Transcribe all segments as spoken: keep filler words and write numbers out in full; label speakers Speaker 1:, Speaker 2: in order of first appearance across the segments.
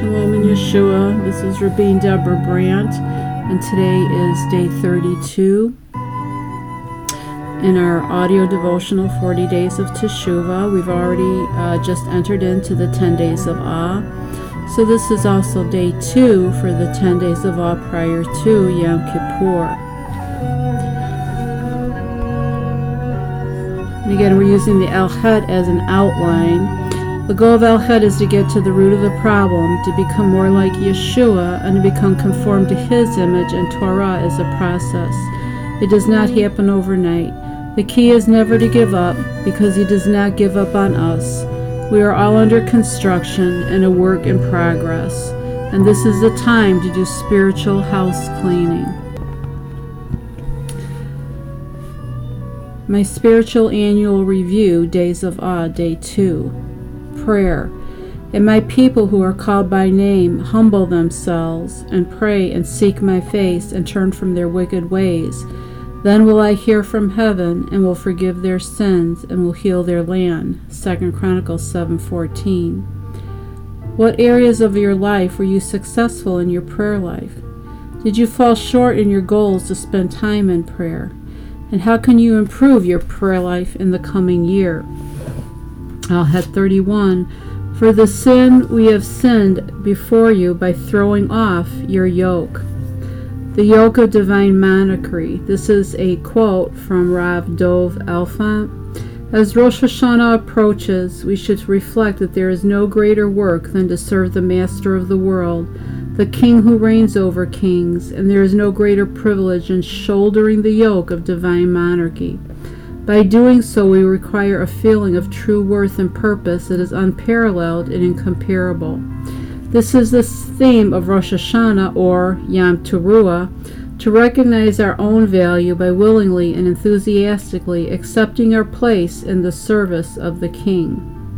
Speaker 1: Shalom in Yeshua. This is Rabbi Deborah Brandt, and today is day thirty-two in our audio devotional forty Days of Teshuvah. We've already uh, just entered into the ten Days of Ah. So this is also day two for the ten Days of Ah prior to Yom Kippur. And again, we're using the Al-Chet as an outline. The goal of Al-Chet is to get to the root of the problem, to become more like Yeshua, and to become conformed to His image, and Torah is a process. It does not happen overnight. The key is never to give up, because He does not give up on us. We are all under construction and a work in progress, and this is the time to do spiritual house cleaning. My spiritual annual review, Days of Ah, Day two. Prayer. And my people who are called by name humble themselves and pray and seek my face and turn from their wicked ways. Then will I hear from heaven and will forgive their sins and will heal their land. Second Chronicles seven fourteen. What areas of your life were you successful in your prayer life? Did you fall short in your goals to spend time in prayer? And how can you improve your prayer life in the coming year? Al-Chet thirty-one. For the sin we have sinned before you by throwing off your yoke. The yoke of divine monarchy. This is a quote from Rav Dov Elfant. As Rosh Hashanah approaches, we should reflect that there is no greater work than to serve the Master of the world, the King who reigns over kings, and there is no greater privilege in shouldering the yoke of divine monarchy. By doing so, we require a feeling of true worth and purpose that is unparalleled and incomparable. This is the theme of Rosh Hashanah, or Yom Teruah, to recognize our own value by willingly and enthusiastically accepting our place in the service of the King.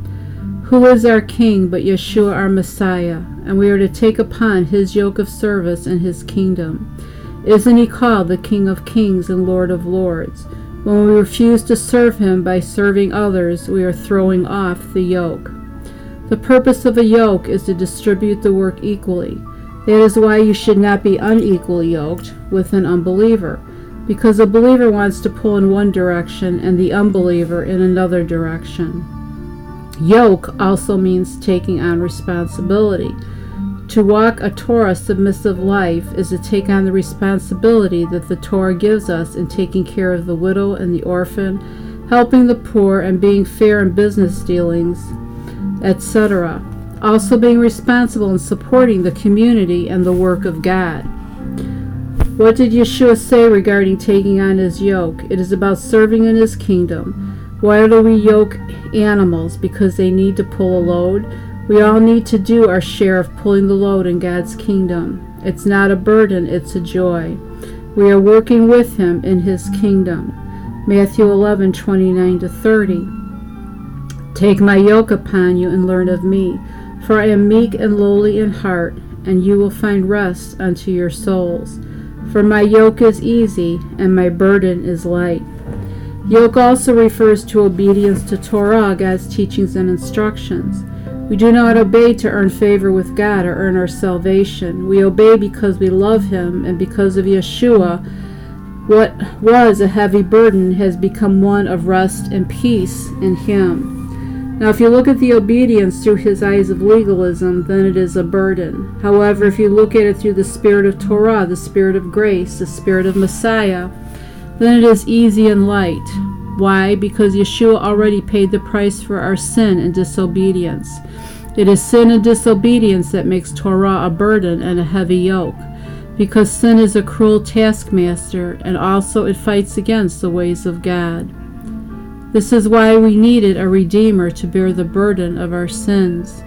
Speaker 1: Who is our King but Yeshua, our Messiah, and we are to take upon His yoke of service in His kingdom. Isn't He called the King of Kings and Lord of Lords? When we refuse to serve Him by serving others, we are throwing off the yoke. The purpose of a yoke is to distribute the work equally. That is why you should not be unequally yoked with an unbeliever, because a believer wants to pull in one direction and the unbeliever in another direction. Yoke also means taking on responsibility. To walk a Torah submissive life is to take on the responsibility that the Torah gives us in taking care of the widow and the orphan, helping the poor, and being fair in business dealings, et cetera. Also being responsible in supporting the community and the work of God. What did Yeshua say regarding taking on His yoke? It is about serving in His kingdom. Why do we yoke animals? Because they need to pull a load? We all need to do our share of pulling the load in God's kingdom. It's not a burden, it's a joy. We are working with Him in His kingdom. Matthew eleven twenty-nine to thirty. Take my yoke upon you and learn of me, for I am meek and lowly in heart, and you will find rest unto your souls. For my yoke is easy and my burden is light. Yoke also refers to obedience to Torah, God's teachings and instructions. We do not obey to earn favor with God or earn our salvation. We obey because we love Him, and because of Yeshua, what was a heavy burden has become one of rest and peace in Him. Now, if you look at the obedience through His eyes of legalism, then it is a burden. However, if you look at it through the spirit of Torah, the spirit of grace, the spirit of Messiah, then it is easy and light. Why? Because Yeshua already paid the price for our sin and disobedience. It is sin and disobedience that makes Torah a burden and a heavy yoke, because sin is a cruel taskmaster, and also it fights against the ways of God. This is why we needed a Redeemer to bear the burden of our sins.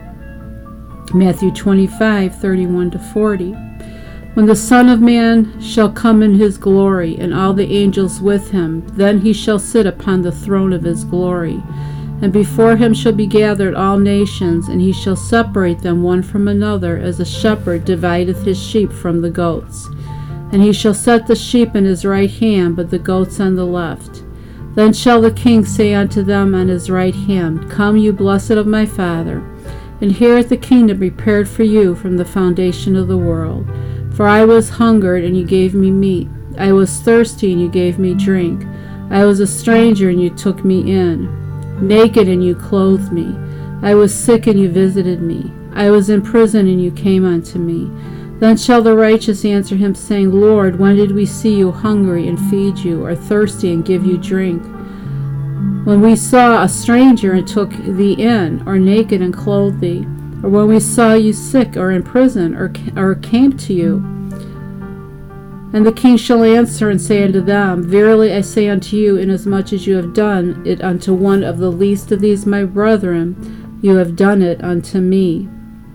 Speaker 1: Matthew twenty-five thirty-one to forty. When the Son of Man shall come in His glory, and all the angels with Him, then He shall sit upon the throne of His glory. And before Him shall be gathered all nations, and He shall separate them one from another, as a shepherd divideth his sheep from the goats. And He shall set the sheep in His right hand, but the goats on the left. Then shall the King say unto them on His right hand, Come, you blessed of my Father, Inherit the kingdom prepared for you from the foundation of the world. For I was hungered, and you gave me meat. I was thirsty, and you gave me drink. I was a stranger, and you took me in. Naked, and you clothed me. I was sick, and you visited me. I was in prison, and you came unto me. Then shall the righteous answer him, saying, Lord, when did we see you hungry and feed you, or thirsty and give you drink? When we saw a stranger and took thee in, or naked and clothed thee, or when we saw you sick or in prison, or, or came to you? And the king shall answer and say unto them, Verily I say unto you, inasmuch as you have done it unto one of the least of these my brethren, you have done it unto me.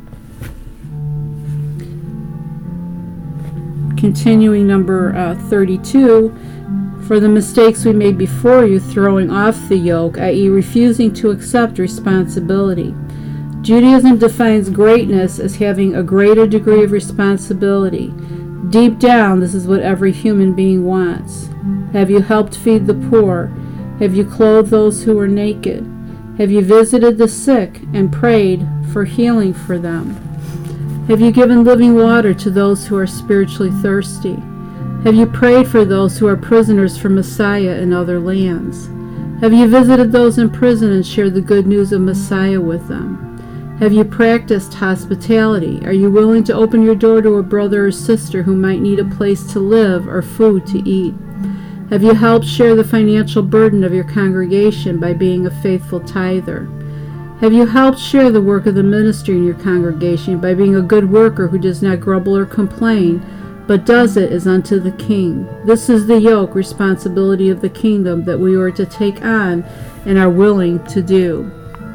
Speaker 1: Continuing number uh, thirty-two, for the mistakes we made before you, throwing off the yoke, that is refusing to accept responsibility. Judaism defines greatness as having a greater degree of responsibility. Deep down, this is what every human being wants. Have you helped feed the poor? Have you clothed those who were naked? Have you visited the sick and prayed for healing for them? Have you given living water to those who are spiritually thirsty? Have you prayed for those who are prisoners for Messiah in other lands? Have you visited those in prison and shared the good news of Messiah with them? Have you practiced hospitality? Are you willing to open your door to a brother or sister who might need a place to live or food to eat? Have you helped share the financial burden of your congregation by being a faithful tither? Have you helped share the work of the ministry in your congregation by being a good worker who does not grumble or complain, but does it as unto the king? This is the yoke responsibility of the kingdom that we are to take on and are willing to do.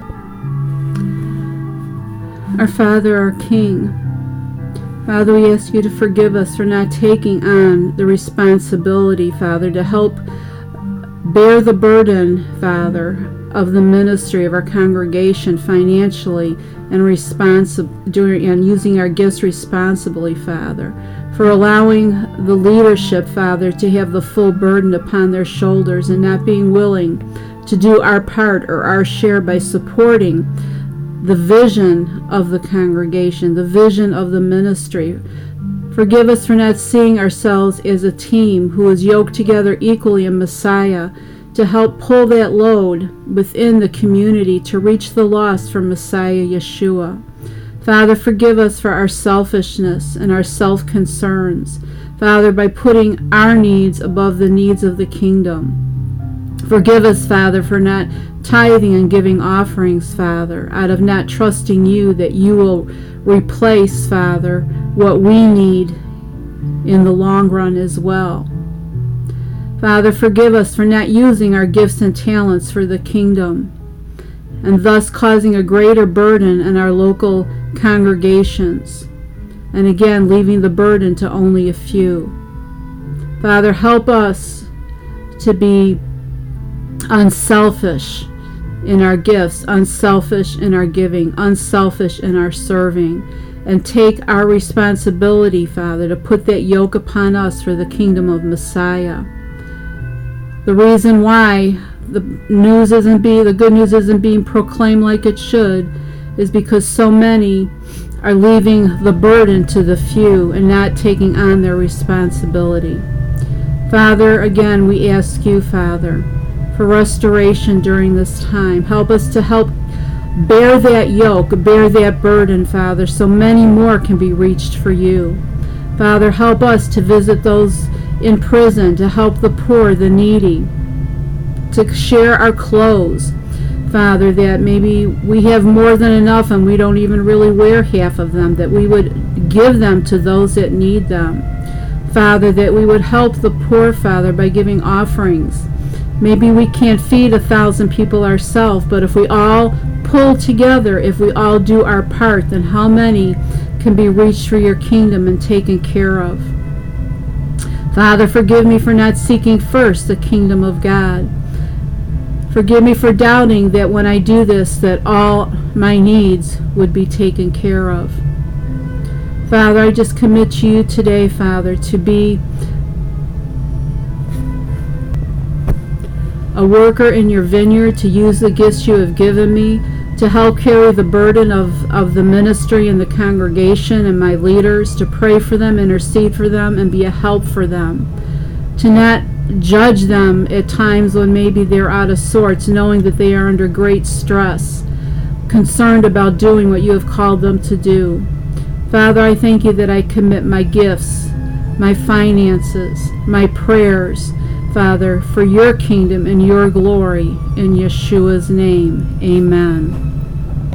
Speaker 1: Our Father, our King, Father, we ask you to forgive us for not taking on the responsibility, Father, to help bear the burden, Father, of the ministry of our congregation financially and responsi- doing and using our gifts responsibly, Father, for allowing the leadership, Father, to have the full burden upon their shoulders and not being willing to do our part or our share by supporting the vision of the congregation, the vision of the ministry. Forgive us for not seeing ourselves as a team who is yoked together equally in Messiah to help pull that load within the community to reach the lost for Messiah Yeshua. Father, forgive us for our selfishness and our self-concerns, Father, by putting our needs above the needs of the kingdom. Forgive us, Father, for not tithing and giving offerings, Father, out of not trusting you that you will replace, Father, what we need in the long run as well. Father, forgive us for not using our gifts and talents for the kingdom, and thus causing a greater burden in our local congregations, and again leaving the burden to only a few. Father, help us to be unselfish in our gifts, unselfish in our giving, unselfish in our serving, and take our responsibility, Father, to put that yoke upon us for the kingdom of Messiah. The reason why the news isn't being, the good news isn't being proclaimed like it should is because so many are leaving the burden to the few and not taking on their responsibility. Father, again, we ask you, Father, for restoration during this time. Help us to help bear that yoke, bear that burden, Father, so many more can be reached for you. Father, help us to visit those in prison, to help the poor, the needy, to share our clothes, Father, that maybe we have more than enough and we don't even really wear half of them, that we would give them to those that need them. Father, that we would help the poor, Father, by giving offerings. Maybe we can't feed a thousand people ourselves, but if we all pull together, if we all do our part, then how many can be reached for your kingdom and taken care of? Father, forgive me for not seeking first the kingdom of God. Forgive me for doubting that when I do this, that all my needs would be taken care of. Father, I just commit to you today, Father, to be a worker in your vineyard, to use the gifts you have given me to help carry the burden of, of the ministry and the congregation and my leaders, to pray for them, intercede for them, and be a help for them. To not judge them at times when maybe they're out of sorts, knowing that they are under great stress, concerned about doing what you have called them to do. Father, I thank you that I commit my gifts, my finances, my prayers, Father, for your kingdom and your glory. In Yeshua's name, amen.